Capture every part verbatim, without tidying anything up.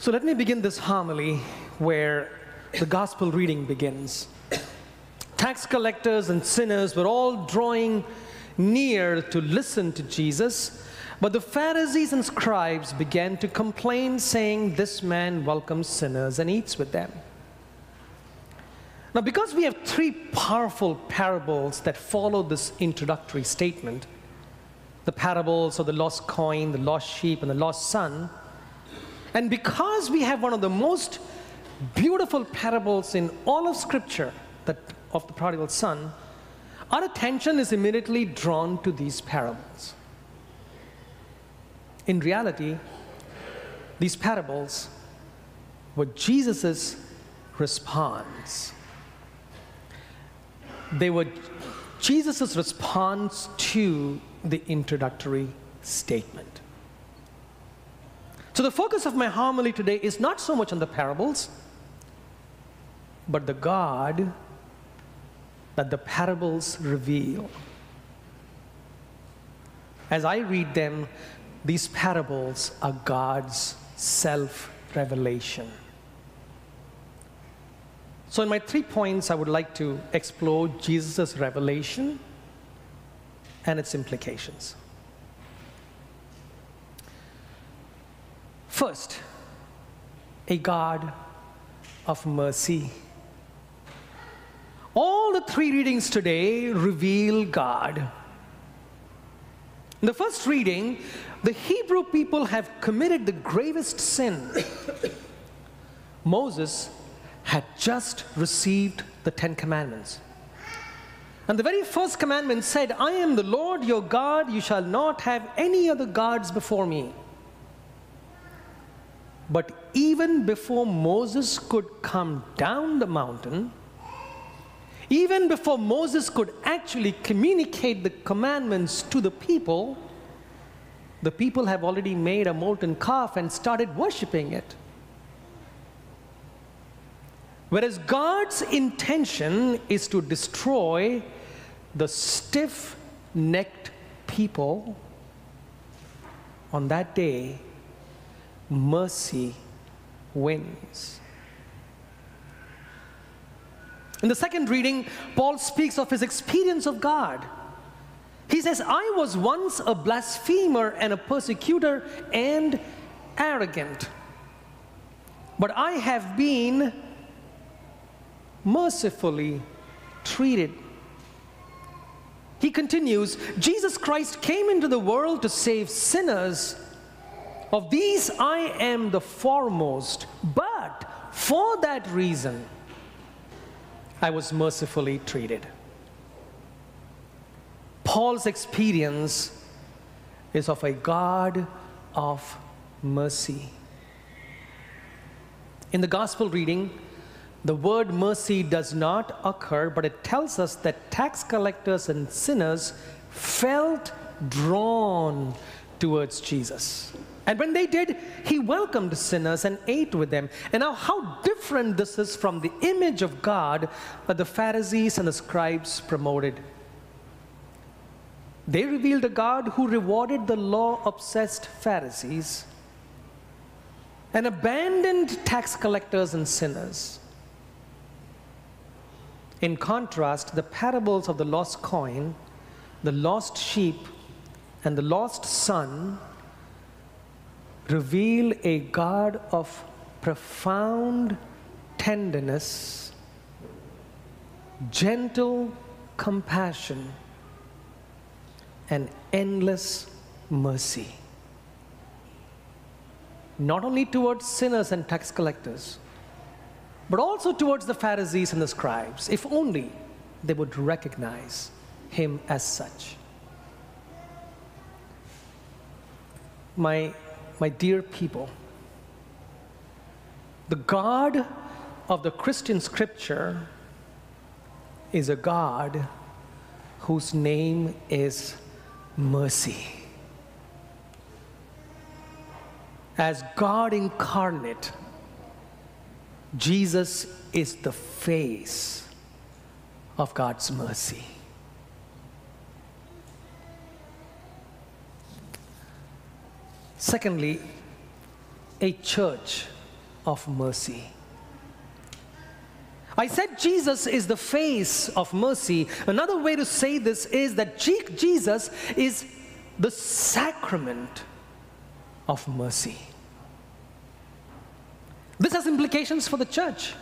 So let me begin this homily where the gospel reading begins. Tax collectors and sinners were all drawing near to listen to Jesus, but the Pharisees and scribes began to complain, saying, "This man welcomes sinners and eats with them." Now, because we have three powerful parables that follow this introductory statement, the parables of the lost coin, the lost sheep, and the lost son, and because we have one of the most beautiful parables in all of Scripture, that of the prodigal son, our attention is immediately drawn to these parables. In reality, these parables were Jesus' response. They were Jesus' response to the introductory statement. So the focus of my homily today is not so much on the parables, but the God that the parables reveal. As I read them, these parables are God's self-revelation. So in my three points, I would like to explore Jesus' revelation and its implications. First, a God of mercy. All the three readings today reveal God. In the first reading, the Hebrew people have committed the gravest sin. Moses had just received the Ten Commandments. And the very first commandment said, "I am the Lord your God, you shall not have any other gods before me." But even before Moses could come down the mountain, even before Moses could actually communicate the commandments to the people, the people have already made a molten calf and started worshiping it. Whereas God's intention is to destroy the stiff-necked people, on that day, mercy wins. In the second reading, Paul speaks of his experience of God. He says, "I was once a blasphemer and a persecutor and arrogant, but I have been mercifully treated." He continues, "Jesus Christ came into the world to save sinners. Of these I am the foremost, but for that reason I was mercifully treated." Paul's experience is of a God of mercy. In the gospel reading, the word mercy does not occur, but it tells us that tax collectors and sinners felt drawn towards Jesus. And when they did, he welcomed sinners and ate with them. And now how different this is from the image of God that the Pharisees and the scribes promoted. They revealed a God who rewarded the law-obsessed Pharisees and abandoned tax collectors and sinners. In contrast, the parables of the lost coin, the lost sheep, and the lost son reveal a God of profound tenderness, gentle compassion, and endless mercy. Not only towards sinners and tax collectors, but also towards the Pharisees and the scribes, if only they would recognize him as such. My, my dear people, the God of the Christian scripture is a God whose name is mercy. As God incarnate, Jesus is the face of God's mercy. Secondly, a church of mercy. I said Jesus is the face of mercy. Another way to say this is that Jesus is the sacrament of mercy. This has implications for the church.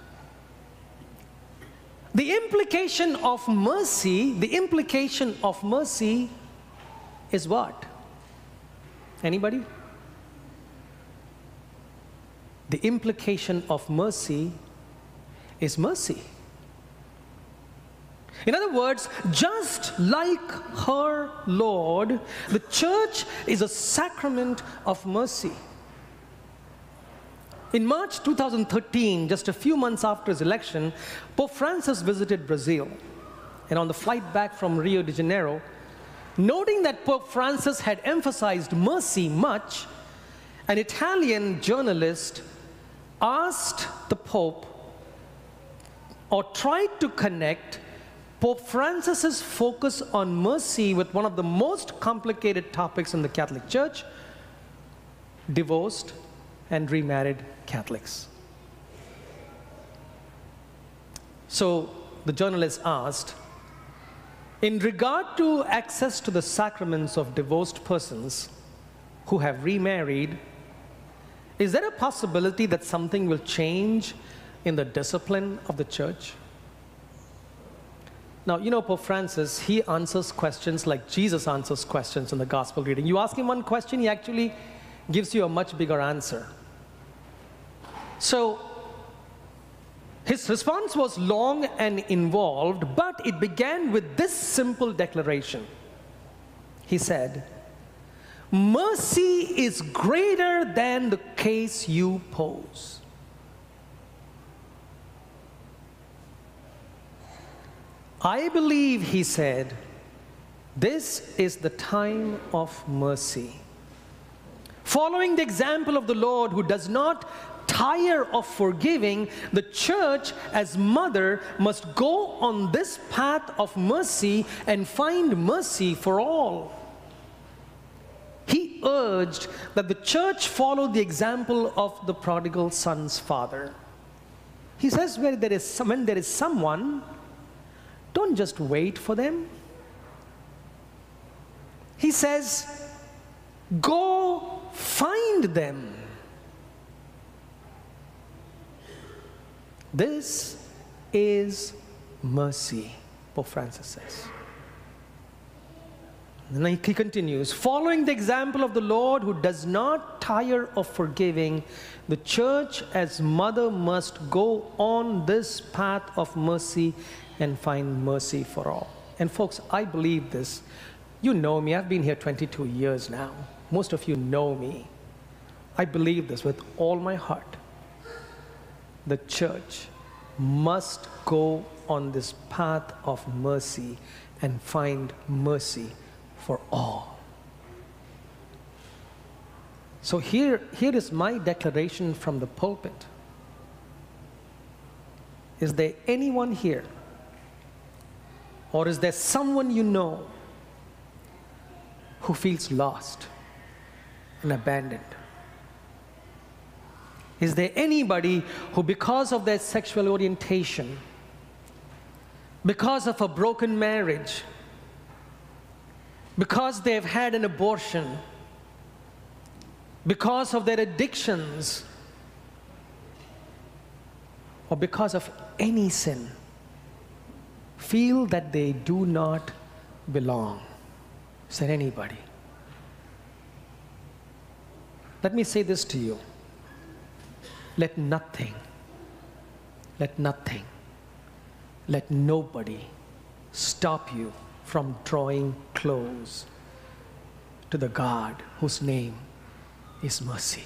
The implication of mercy, the implication of mercy is what? Anybody? The implication of mercy is mercy. In other words, just like her Lord, the church is a sacrament of mercy. In March two thousand thirteen, just a few months after his election, Pope Francis visited Brazil. And on the flight back from Rio de Janeiro, noting that Pope Francis had emphasized mercy much, an Italian journalist asked the Pope, or tried to connect Pope Francis's focus on mercy with one of the most complicated topics in the Catholic Church: divorced and remarried Catholics. So the journalist asked, in regard to access to the sacraments of divorced persons who have remarried, is there a possibility that something will change in the discipline of the church? Now, you know, Pope Francis, he answers questions like Jesus answers questions in the gospel reading. You ask him one question, he actually gives you a much bigger answer. So, his response was long and involved, but it began with this simple declaration. He said, "Mercy is greater than the case you pose." I believe, he said, this is the time of mercy. Following the example of the Lord, who does not tire of forgiving, the church as mother must go on this path of mercy and find mercy for all. He urged that the church follow the example of the prodigal son's father. He says, where there is some, when there is someone, don't just wait for them. He says, go find them. This is mercy, Pope Francis says. And he continues, following the example of the Lord, who does not tire of forgiving, the church as mother must go on this path of mercy and find mercy for all. And folks, I believe this. You know me, I've been here twenty-two years now. Most of you know me. I believe this with all my heart. The church must go on this path of mercy and find mercy for all. So here, here is my declaration from the pulpit. Is there anyone here, or is there someone you know who feels lost and abandoned? Is there anybody who, because of their sexual orientation, because of a broken marriage, because they've had an abortion, because of their addictions, or because of any sin, feel that they do not belong? Is there anybody? Let me say this to you. Let nothing, let nothing, let nobody stop you from drawing close to the God whose name is mercy.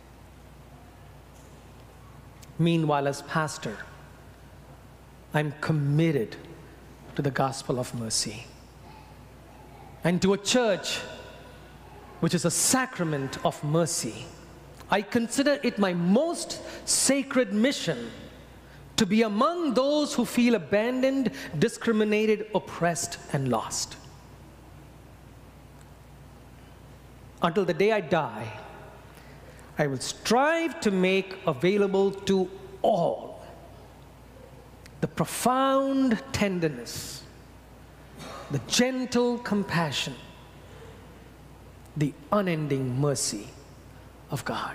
Meanwhile, as pastor, I'm committed to the gospel of mercy and to a church which is a sacrament of mercy. I consider it my most sacred mission to be among those who feel abandoned, discriminated, oppressed, and lost. Until the day I die, I will strive to make available to all the profound tenderness, the gentle compassion, the unending mercy of God.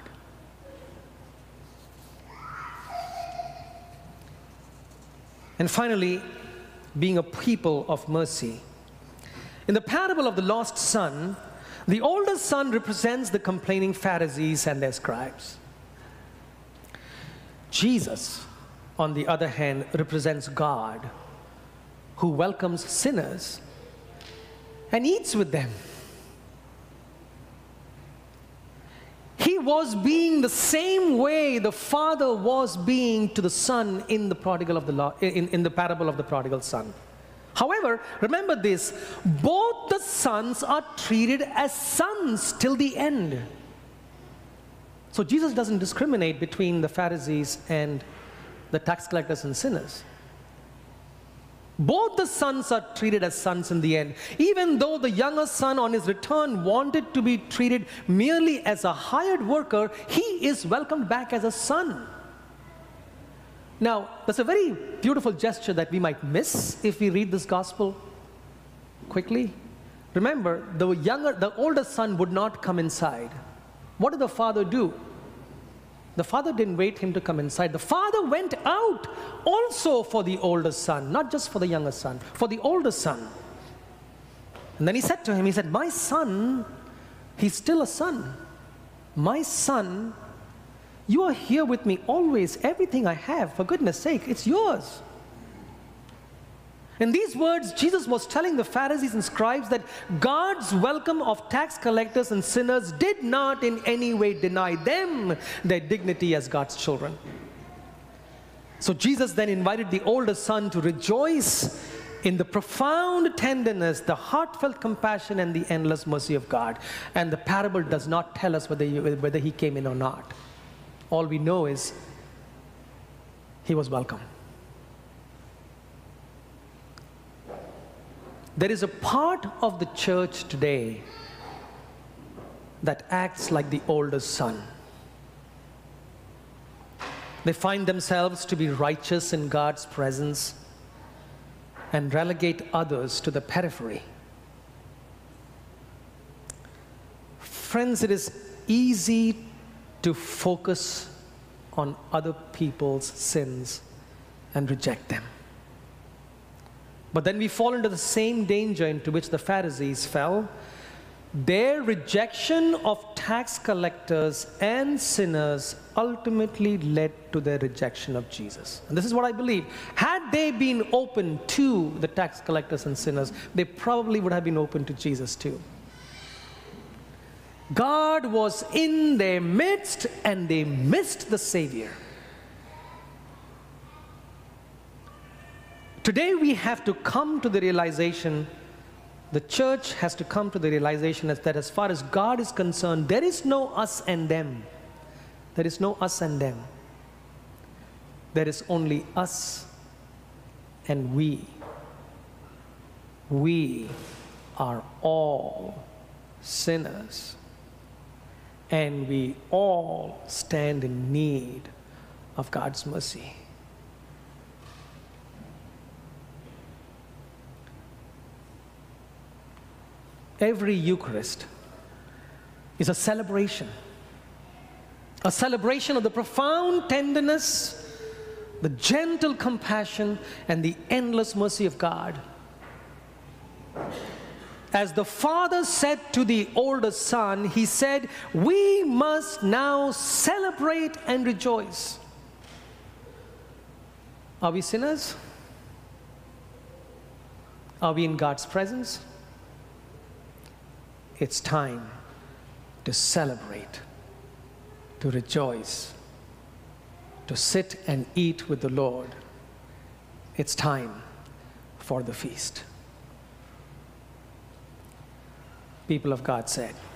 And finally, being a people of mercy. In the parable of the lost son, the older son represents the complaining Pharisees and their scribes. Jesus, on the other hand, represents God, who welcomes sinners and eats with them. He was being the same way the father was being to the son in the prodigal of the law, in, in the parable of the prodigal son. However, remember this, both the sons are treated as sons till the end. So Jesus doesn't discriminate between the Pharisees and the tax collectors and sinners. Both the sons are treated as sons in the end. Even though the younger son on his return wanted to be treated merely as a hired worker, he is welcomed back as a son. Now, that's a very beautiful gesture that we might miss if we read this gospel quickly. Remember, the younger, the older son would not come inside. What did the father do? The father didn't wait him to come inside. The father went out also for the older son, not just for the younger son, for the older son. And then he said to him, he said, my son, he's still a son. My son, you are here with me always. Everything I have, for goodness sake, it's yours. In these words, Jesus was telling the Pharisees and scribes that God's welcome of tax collectors and sinners did not in any way deny them their dignity as God's children. So Jesus then invited the older son to rejoice in the profound tenderness, the heartfelt compassion, and the endless mercy of God. And the parable does not tell us whether he, whether he came in or not. All we know is he was welcome. There is a part of the church today that acts like the older son. They find themselves to be righteous in God's presence and relegate others to the periphery. Friends, it is easy to focus on other people's sins and reject them. But then we fall into the same danger into which the Pharisees fell. Their rejection of tax collectors and sinners ultimately led to their rejection of Jesus. And this is what I believe. Had they been open to the tax collectors and sinners, they probably would have been open to Jesus too. God was in their midst and they missed the Savior. Today we have to come to the realization, the church has to come to the realization that as far as God is concerned, there is no us and them. There is no us and them. There is only us and we. We are all sinners, and we all stand in need of God's mercy. Every Eucharist is a celebration, a celebration of the profound tenderness, the gentle compassion, and the endless mercy of God. As the father said to the older son, he said, we must now celebrate and rejoice. Are we sinners? Are we in God's presence? It's time to celebrate, to rejoice, to sit and eat with the Lord. It's time for the feast. People of God said,